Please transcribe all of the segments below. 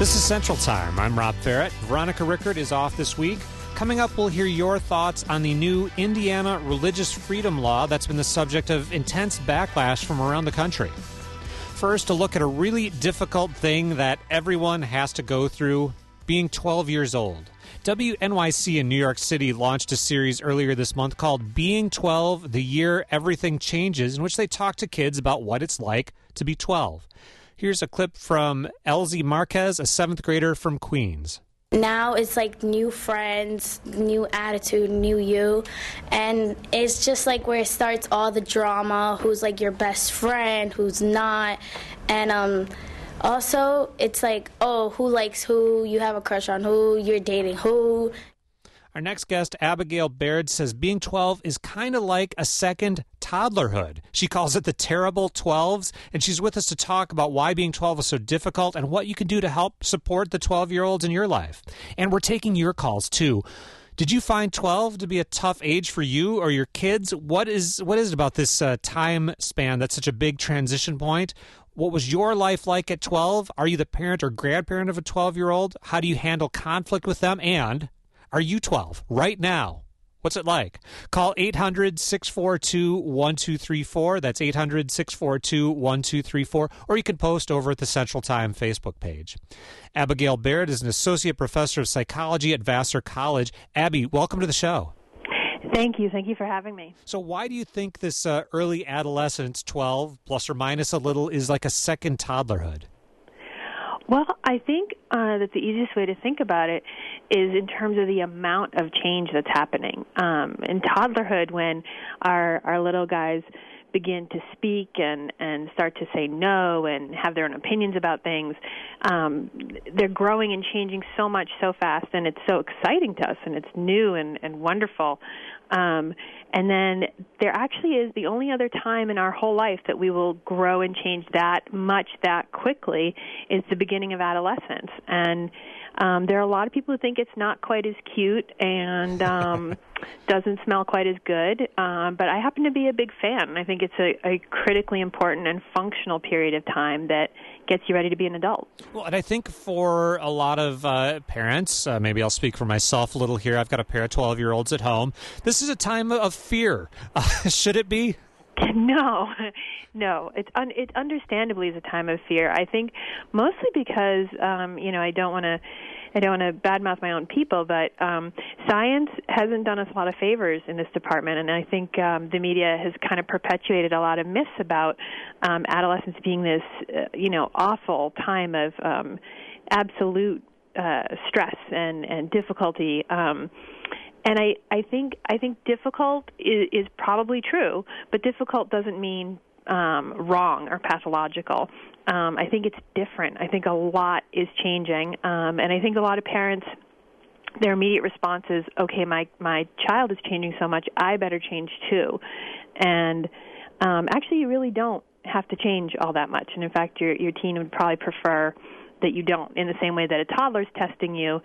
This is Central Time. I'm Rob Ferret. Veronica Rickert is off this week. Coming up, we'll hear your thoughts on the new Indiana religious freedom law that's been the subject of intense backlash from around the country. First, a look at a really difficult thing that everyone has to go through, being 12 years old. WNYC in New York City launched a series earlier this month called Being 12, the Year Everything Changes, in which they talk to kids about what it's like to be 12. Here's a clip from Elsie Marquez, a 7th grader from Queens. Now it's like new friends, new attitude, new you, and it's just like where it starts all the drama, who's like your best friend, who's not, and also it's like, oh, who likes who, you have a crush on who, you're dating who. Our next guest, Abigail Baird, says being 12 is kind of like a second toddlerhood. She calls it the terrible 12s, and she's with us to talk about why being 12 is so difficult and what you can do to help support the 12-year-olds in your life. And we're taking your calls, too. Did you find 12 to be a tough age for you or your kids? What is it about this time span that's such a big transition point? What was your life like at 12? Are you the parent or grandparent of a 12-year-old? How do you handle conflict with them? And are you 12 right now? What's it like? Call 800-642-1234. That's 800-642-1234. Or you can post over at the Central Time Facebook page. Abigail Baird is an associate professor of psychology at Vassar College. Abby, welcome to the show. Thank you. Thank you for having me. So why do you think this early adolescence, 12, plus or minus a little, is like a second toddlerhood? Well, I think that the easiest way to think about it is in terms of the amount of change that's happening. In toddlerhood, when our little guys begin to speak and start to say no and have their own opinions about things, they're growing and changing so much so fast, and it's so exciting to us, and it's new and wonderful. And then there actually is the only other time in our whole life that we will grow and change that much that quickly is the beginning of adolescence. And there are a lot of people who think it's not quite as cute and doesn't smell quite as good, but I happen to be a big fan. I think it's a critically important and functional period of time that gets you ready to be an adult. Well, and I think for a lot of parents, maybe I'll speak for myself a little here. I've got a pair of 12-year-olds at home. This is a time of fear. Should it be? No. It understandably is a time of fear. I think mostly because I don't want to badmouth my own people, but science hasn't done us a lot of favors in this department, and I think the media has kind of perpetuated a lot of myths about adolescence being this awful time of absolute stress and difficulty. And I think difficult is probably true, but difficult doesn't mean wrong or pathological. I think it's different. I think a lot is changing, and I think a lot of parents, their immediate response is, okay, my child is changing so much, I better change too. And actually, you really don't have to change all that much. And in fact, your teen would probably prefer that you don't, in the same way that a toddler's testing you.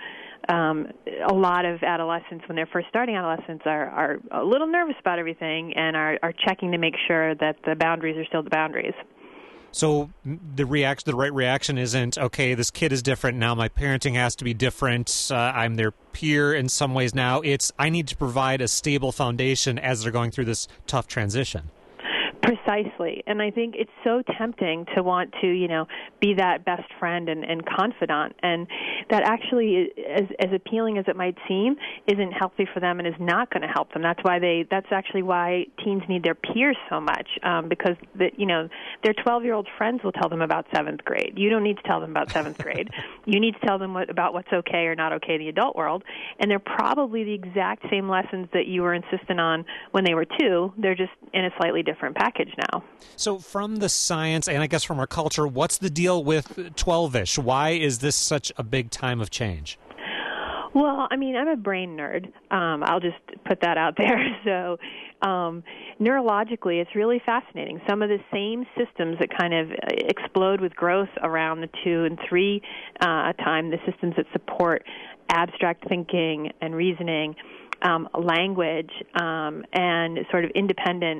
A lot of adolescents, when they're first starting adolescence, are a little nervous about everything and are checking to make sure that the boundaries are still the boundaries. So the right reaction isn't, okay, this kid is different now, my parenting has to be different, I'm their peer in some ways now. It's, I need to provide a stable foundation as they're going through this tough transition. Precisely. And I think it's so tempting to want to, be that best friend and confidant. And that actually, as appealing as it might seem, isn't healthy for them and is not going to help them. That's actually why teens need their peers so much, because their 12-year-old friends will tell them about 7th grade. You don't need to tell them about 7th grade. You need to tell them about what's okay or not okay in the adult world. And they're probably the exact same lessons that you were insistent on when they were 2. They're just in a slightly different package now. So from the science and I guess from our culture, what's the deal with 12-ish? Why is this such a big time of change? Well, I'm a brain nerd. I'll just put that out there. So neurologically, it's really fascinating. Some of the same systems that kind of explode with growth around the 2 and 3 time, the systems that support abstract thinking and reasoning, language, and sort of independent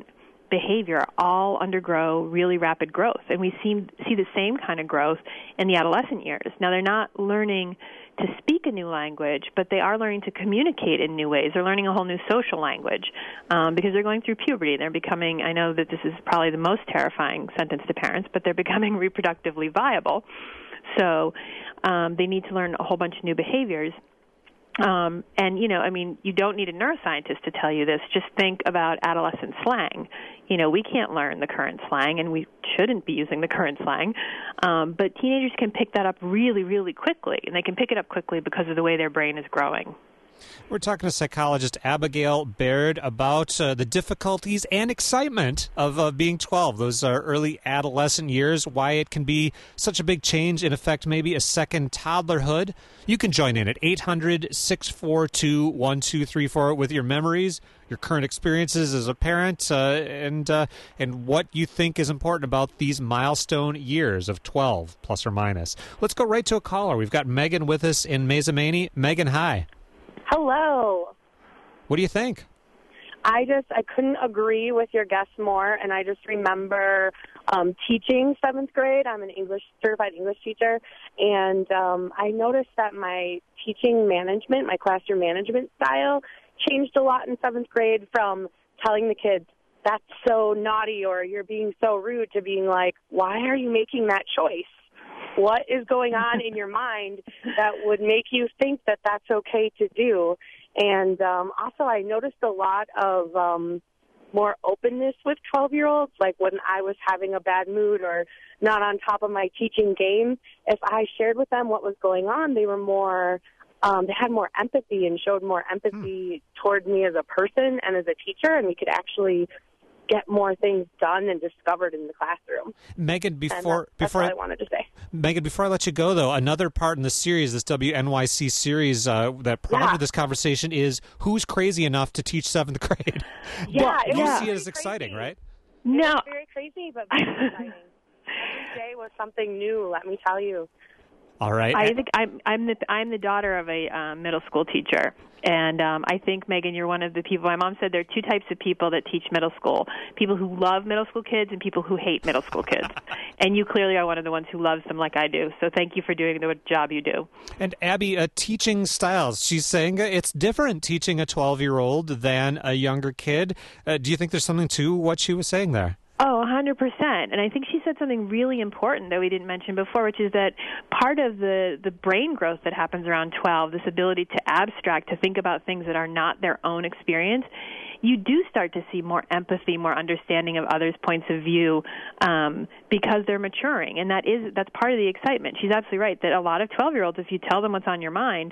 behavior all undergo really rapid growth. And we see the same kind of growth in the adolescent years. Now, they're not learning to speak a new language, but they are learning to communicate in new ways. They're learning a whole new social language because they're going through puberty. They're becoming, I know that this is probably the most terrifying sentence to parents, but they're becoming reproductively viable. So they need to learn a whole bunch of new behaviors. And, you don't need a neuroscientist to tell you this. Just think about adolescent slang. We can't learn the current slang, and we shouldn't be using the current slang. But teenagers can pick that up really, really quickly, and they can pick it up quickly because of the way their brain is growing. We're talking to psychologist Abigail Baird about the difficulties and excitement of being 12, those early adolescent years, why it can be such a big change, in effect, maybe a second toddlerhood. You can join in at 800-642-1234 with your memories, your current experiences as a parent, and what you think is important about these milestone years of 12, plus or minus. Let's go right to a caller. We've got Megan with us in Mazomanie. Megan, hi. Hello. What do you think? I couldn't agree with your guest more, and I just remember teaching 7th grade. I'm an certified English teacher, and I noticed that my teaching management, my classroom management style, changed a lot in 7th grade from telling the kids, that's so naughty or you're being so rude, to being like, why are you making that choice? What is going on in your mind that would make you think that that's okay to do? And also I noticed a lot of more openness with 12-year-olds. Like when I was having a bad mood or not on top of my teaching game, if I shared with them what was going on, they were more they had more empathy and showed more empathy toward me as a person and as a teacher, and we could actually get more things done and discovered in the classroom. Megan, before all I wanted to say. Megan, before I let you go, though, another part in the series, this WNYC series that prompted this conversation is who's crazy enough to teach 7th grade? Yeah, you see it as exciting, right? No, it was very crazy, but very exciting. Every day was something new. Let me tell you. All right. I think I'm the daughter of a middle school teacher, and I think, Megan, you're one of the people. My mom said there are two types of people that teach middle school: people who love middle school kids and people who hate middle school kids. And you clearly are one of the ones who loves them, like I do. So thank you for doing the job you do. And Abby, teaching styles. She's saying it's different teaching a 12-year-old than a younger kid. Do you think there's something to what she was saying there? Oh, 100%. And I think she said something really important that we didn't mention before, which is that part of the brain growth that happens around 12, this ability to abstract, to think about things that are not their own experience, you do start to see more empathy, more understanding of others' points of view because they're maturing. And that's part of the excitement. She's absolutely right that a lot of 12-year-olds, if you tell them what's on your mind,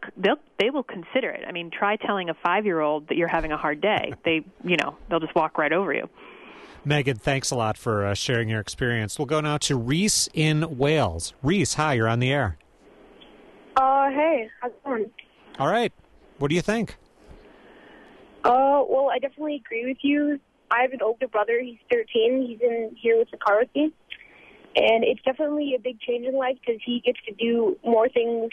they will consider it. I mean, try telling a 5-year-old that you're having a hard day. They'll just walk right over you. Megan, thanks a lot for sharing your experience. We'll go now to Reese in Wales. Reese, hi, you're on the air. Hey, how's it going? All right. What do you think? Well, I definitely agree with you. I have an older brother. He's 13. He's in here with the car with me. And it's definitely a big change in life because he gets to do more things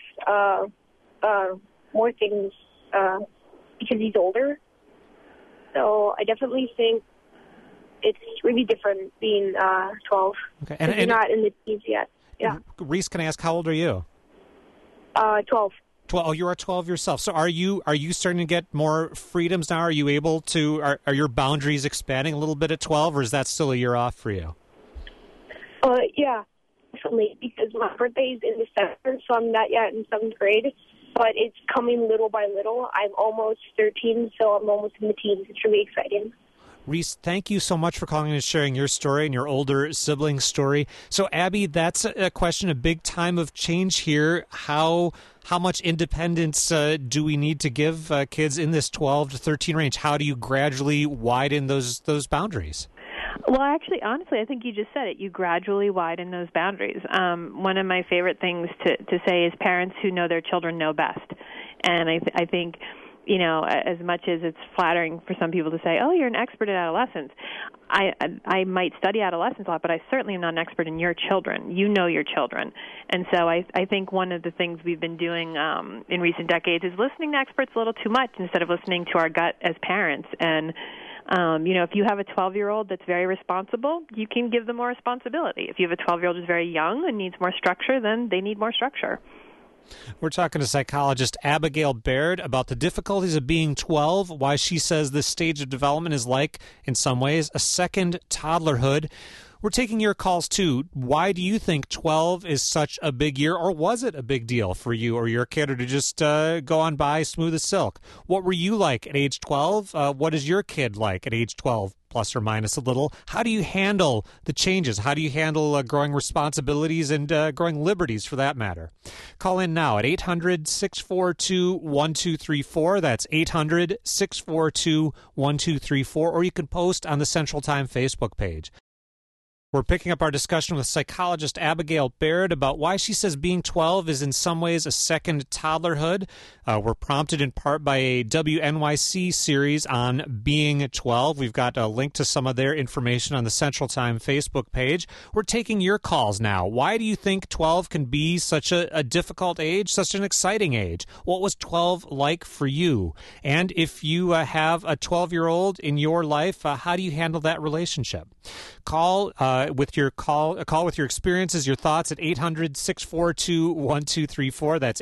because he's older. So I definitely think it's really different being 12. Okay. And you're not in the teens yet. Yeah. Reese, can I ask, how old are you? 12. 12. Oh, you are 12 yourself. So are you starting to get more freedoms now? Are you able to, are your boundaries expanding a little bit at 12, or is that still a year off for you? Yeah, definitely, because my birthday is in December, so I'm not yet in 7th grade, but it's coming little by little. I'm almost 13, so I'm almost in the teens. It's really exciting. Reese, thank you so much for calling and sharing your story and your older sibling's story. So, Abby, that's a question, a big time of change here. How much independence do we need to give kids in this 12 to 13 range? How do you gradually widen those boundaries? Well, actually, honestly, I think you just said it. You gradually widen those boundaries. One of my favorite things to say is parents who know their children know best. And I think, as much as it's flattering for some people to say, oh, you're an expert in adolescence, I might study adolescence a lot, but I certainly am not an expert in your children. You know your children. And so I think one of the things we've been doing in recent decades is listening to experts a little too much instead of listening to our gut as parents. And If you have a 12-year-old that's very responsible, you can give them more responsibility. If you have a 12-year-old who's very young and needs more structure, then they need more structure. We're talking to psychologist Abigail Baird about the difficulties of being 12, why she says this stage of development is like, in some ways, a second toddlerhood. We're taking your calls, too. Why do you think 12 is such a big year, or was it a big deal for you or your kid, or to just go on by smooth as silk? What were you like at age 12? What is your kid like at age 12, plus or minus a little? How do you handle the changes? How do you handle growing responsibilities and growing liberties, for that matter? Call in now at 800-642-1234. That's 800-642-1234. Or you can post on the Central Time Facebook page. We're picking up our discussion with psychologist Abigail Baird about why she says being 12 is in some ways a second toddlerhood. We're prompted in part by a WNYC series on being 12. We've got a link to some of their information on the Central Time Facebook page. We're taking your calls now. Why do you think 12 can be such a difficult age, such an exciting age? What was 12 like for you? And if you have a 12-year-old in your life, how do you handle that relationship? Call with your experiences, your thoughts at 800-642-1234. That's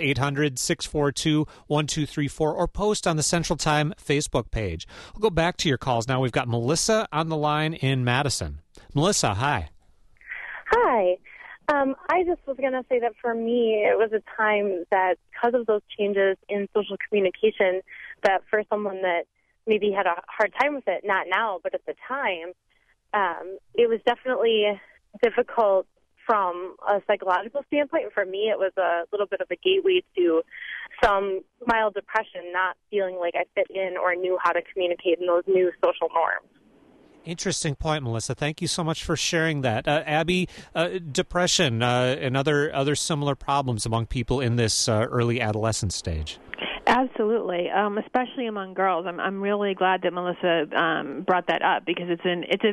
800-642-1234, or post on the Central Time Facebook page. We'll go back to your calls now. We've got Melissa on the line in Madison. Melissa, hi. Hi. I just was going to say that for me, it was a time that because of those changes in social communication, that for someone that maybe had a hard time with it, not now, but at the time, it was definitely difficult from a psychological standpoint. For me, it was a little bit of a gateway to some mild depression, not feeling like I fit in or knew how to communicate in those new social norms. Interesting point, Melissa. Thank you so much for sharing that. Abby, depression and other similar problems among people in this early adolescent stage. Absolutely, especially among girls. I'm really glad that Melissa brought that up, because it is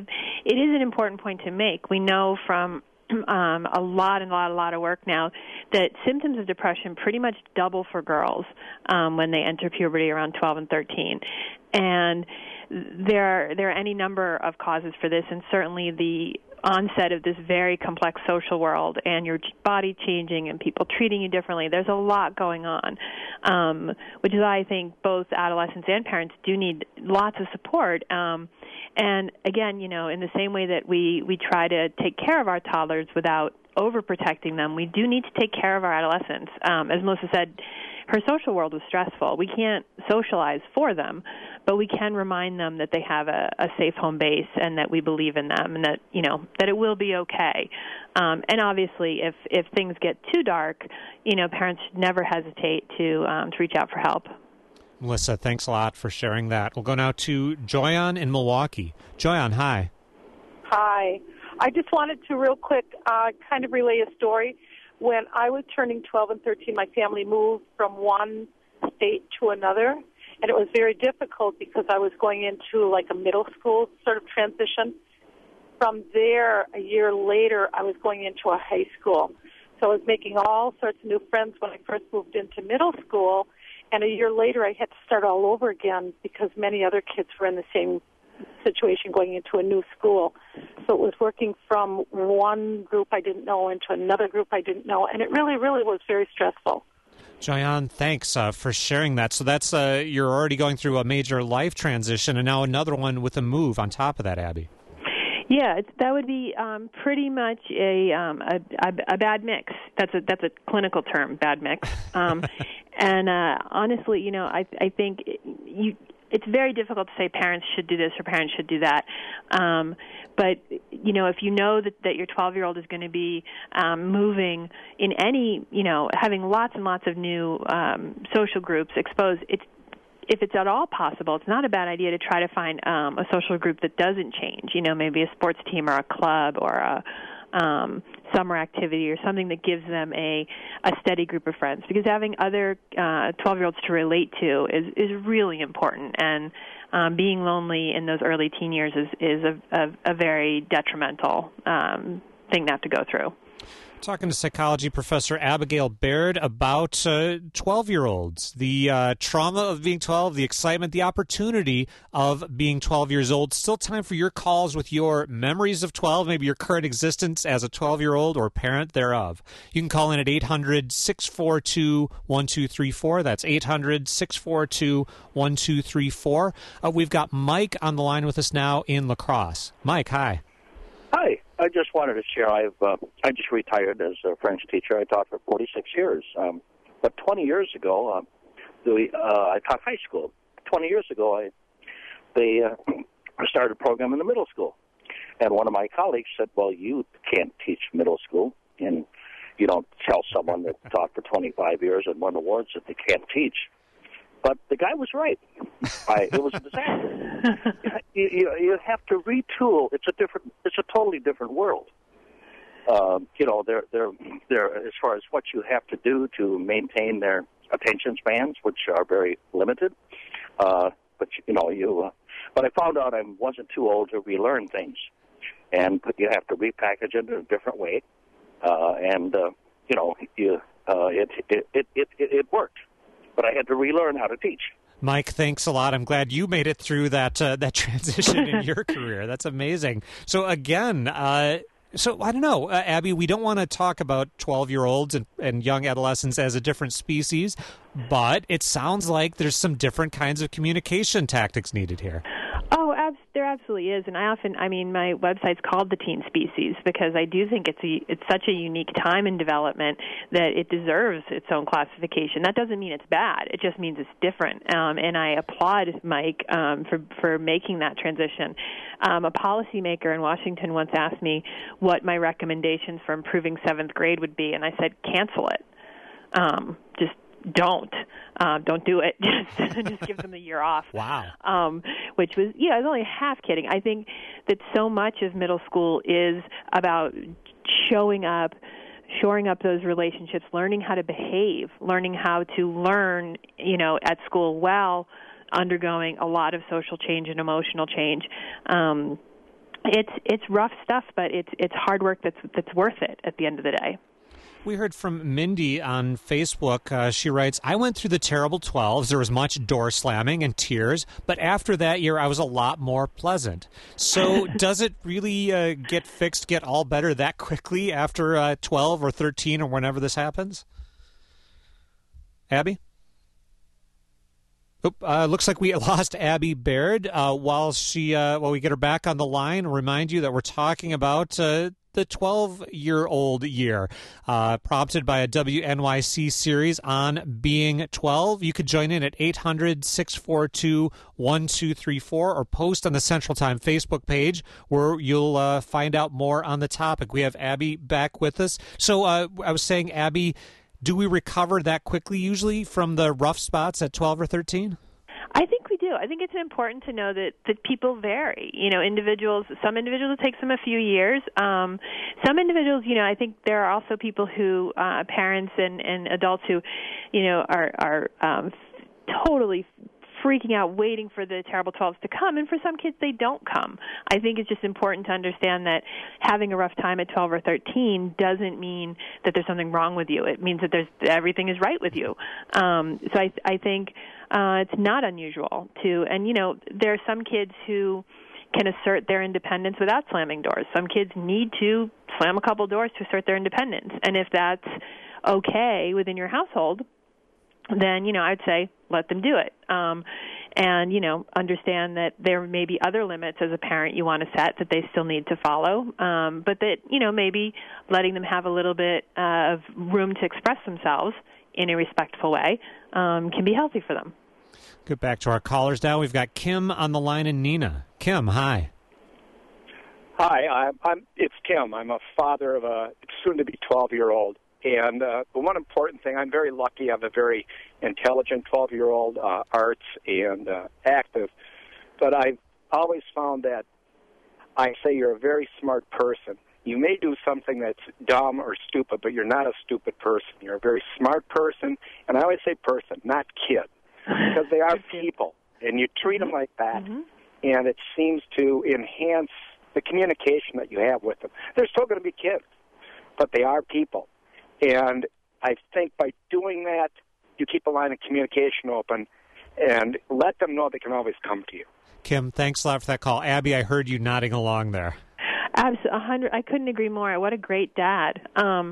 an important point to make. We know from a lot of work now that symptoms of depression pretty much double for girls when they enter puberty around 12 and 13. And there are any number of causes for this, and certainly the onset of this very complex social world and your body changing and people treating you differently. There's a lot going on, which is why I think both adolescents and parents do need lots of support. And again, in the same way that we try to take care of our toddlers without overprotecting them, we do need to take care of our adolescents. As Melissa said, her social world was stressful. We can't socialize for them, but we can remind them that they have a safe home base and that we believe in them, and that that it will be okay. And obviously, if things get too dark, parents should never hesitate to reach out for help. Melissa, thanks a lot for sharing that. We'll go now to Joyanne in Milwaukee. Joyanne, hi. Hi. I just wanted to real quick kind of relay a story. When I was turning 12 and 13, my family moved from one state to another, and it was very difficult because I was going into like a middle school sort of transition. From there, a year later, I was going into a high school. So I was making all sorts of new friends when I first moved into middle school, and a year later I had to start all over again because many other kids were in the same situation going into a new school. So it was working from one group I didn't know into another group I didn't know, and it really, really was very stressful. Joyanne, thanks for sharing that. So that's you're already going through a major life transition, and now another one with a move on top of that, Abby. Yeah, that would be pretty much a bad mix. That's a clinical term, bad mix. And honestly, I think it's very difficult to say parents should do this or parents should do that. But, if you know that your 12-year-old is going to be moving in any, having lots and lots of new social groups exposed, if it's at all possible, it's not a bad idea to try to find a social group that doesn't change, maybe a sports team or a club or a summer activity or something that gives them a steady group of friends, because having other 12-year-olds to relate to is really important, and being lonely in those early teen years is a very detrimental thing to have to go through. Talking to psychology professor Abigail Baird about 12-year-olds, the trauma of being 12, the excitement, the opportunity of being 12 years old. Still time for your calls with your memories of 12, maybe your current existence as a 12-year-old or parent thereof. You can call in at 800-642-1234. That's 800-642-1234. We've got Mike on the line with us now in La Crosse. Mike, hi. Hi. I just wanted to share. I just retired as a French teacher. I taught for 46 years. But 20 years ago, I taught high school. 20 years ago, they started a program in the middle school. And one of my colleagues said, well, you can't teach middle school. And you don't tell someone that taught for 25 years and won awards that they can't teach. But the guy was right. It was a disaster. You have to retool. It's a totally different world. They're as far as what you have to do to maintain their attention spans, which are very limited. But I found out I wasn't too old to relearn things, and you have to repackage it in a different way. It worked. But I had to relearn how to teach. Mike, thanks a lot. I'm glad you made it through that transition in your career. That's amazing. So again, so I don't know, Abby, we don't want to talk about 12-year-olds and young adolescents as a different species, but it sounds like there's some different kinds of communication tactics needed here. Oh, there absolutely is, and my website's called The Teen Species because I do think it's such a unique time in development that it deserves its own classification. That doesn't mean it's bad; it just means it's different. And I applaud Mike for making that transition. A policymaker in Washington once asked me what my recommendations for improving 7th grade would be, and I said, cancel it. Just don't do it. Just give them the year off. Wow. Which was, I was only half kidding. I think that so much of middle school is about shoring up those relationships, learning how to behave, learning how to learn, at school while undergoing a lot of social change and emotional change. It's rough stuff, but it's hard work that's worth it at the end of the day. We heard from Mindy on Facebook. She writes, I went through the terrible 12s. There was much door slamming and tears, but after that year, I was a lot more pleasant. So does it really get all better that quickly after 12 or 13 or whenever this happens? Abby? Looks like we lost Abby Baird. While we get her back on the line, remind you that we're talking about the 12-year-old year, prompted by a WNYC series on being 12. You could join in at 800-642-1234 or post on the Central Time Facebook page where you'll find out more on the topic. We have Abby back with us. So I was saying, Abby, do we recover that quickly usually from the rough spots at 12 or 13? I think we do. I think it's important to know that people vary. Some individuals it takes them a few years. Some individuals, I think there are also people who, parents and adults who, are totally freaking out, waiting for the terrible 12s to come, and for some kids they don't come. I think it's just important to understand that having a rough time at 12 or 13 doesn't mean that there's something wrong with you. It means that everything is right with you. So I think it's not unusual and there are some kids who can assert their independence without slamming doors. Some kids need to slam a couple doors to assert their independence, and if that's okay within your household, then, I'd say let them do it. And, understand that there may be other limits as a parent you want to set that they still need to follow, but that, maybe letting them have a little bit of room to express themselves in a respectful way can be healthy for them. Get back to our callers now. We've got Kim on the line and Nina. Kim, hi. Hi, it's Kim. I'm a father of a soon-to-be 12-year-old. And the one important thing, I'm very lucky. I have a very intelligent 12-year-old, arts and active. But I've always found that I say you're a very smart person. You may do something that's dumb or stupid, but you're not a stupid person. You're a very smart person. And I always say person, not kid, because they are people. And you treat them like that, and it seems to enhance the communication that you have with them. They're still going to be kids. but they are people. And I think by doing that, you keep a line of communication open and let them know they can always come to you. Kim, thanks a lot for that call. Abby, I heard you nodding along there. Absolutely, I couldn't agree more. What a great dad.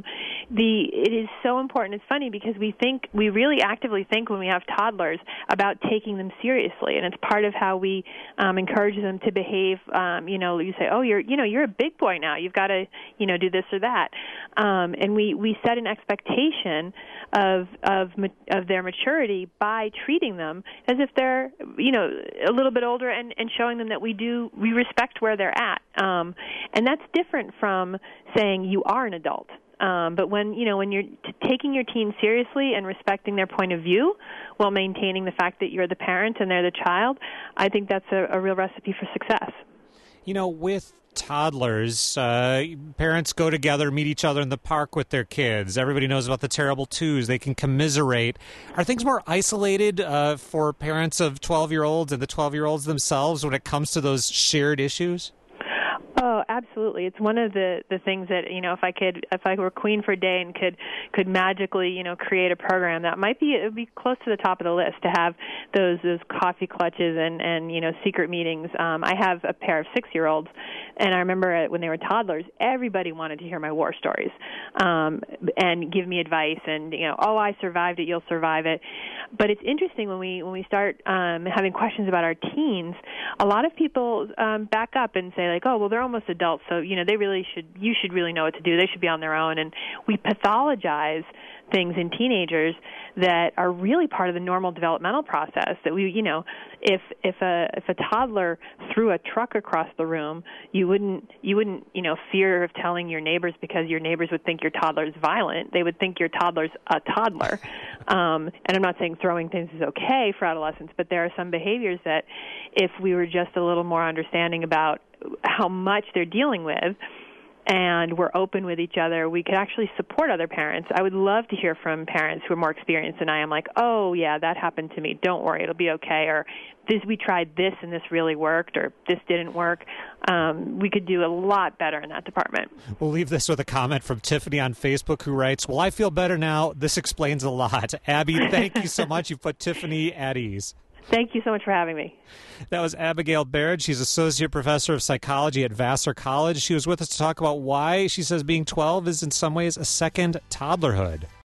It is so important. It's funny because we really actively think when we have toddlers about taking them seriously, and it's part of how we encourage them to behave. You say, "Oh, you're a big boy now. You've got to, do this or that," and we set an expectation of their maturity by treating them as if they're, a little bit older and showing them that we respect where they're at. And that's different from saying you are an adult. But when you're taking your teen seriously and respecting their point of view while maintaining the fact that you're the parent and they're the child, I think that's a real recipe for success. With toddlers, parents go together, meet each other in the park with their kids. Everybody knows about the terrible twos. They can commiserate. Are things more isolated for parents of 12-year-olds and the 12-year-olds themselves when it comes to those shared issues? Oh, absolutely. It's one of the things that, if I were queen for a day and could magically, create a program, it would be close to the top of the list to have those coffee clutches and secret meetings. I have a pair of 6-year-olds, and I remember when they were toddlers, everybody wanted to hear my war stories and give me advice and, I survived it, you'll survive it. But it's interesting when we start having questions about our teens, a lot of people back up and say, like, oh, well, they're almost adults, so you should really know what to do. They should be on their own, and we pathologize things in teenagers that are really part of the normal developmental process. That if a toddler threw a truck across the room, you wouldn't fear of telling your neighbors because your neighbors would think your toddler's violent. They would think your toddler's a toddler. And I'm not saying throwing things is okay for adolescents, but there are some behaviors that if we were just a little more understanding about how much they're dealing with, and we're open with each other, we could actually support other parents. I would love to hear from parents who are more experienced than I am, like, oh, yeah, that happened to me. Don't worry, it'll be okay. Or we tried this and this really worked, or this didn't work. We could do a lot better in that department. We'll leave this with a comment from Tiffany on Facebook who writes, well, I feel better now. This explains a lot. Abby, thank you so much. You've put Tiffany at ease. Thank you so much for having me. That was Abigail Baird. She's Associate Professor of Psychology at Vassar College. She was with us to talk about why she says being 12 is in some ways a second toddlerhood.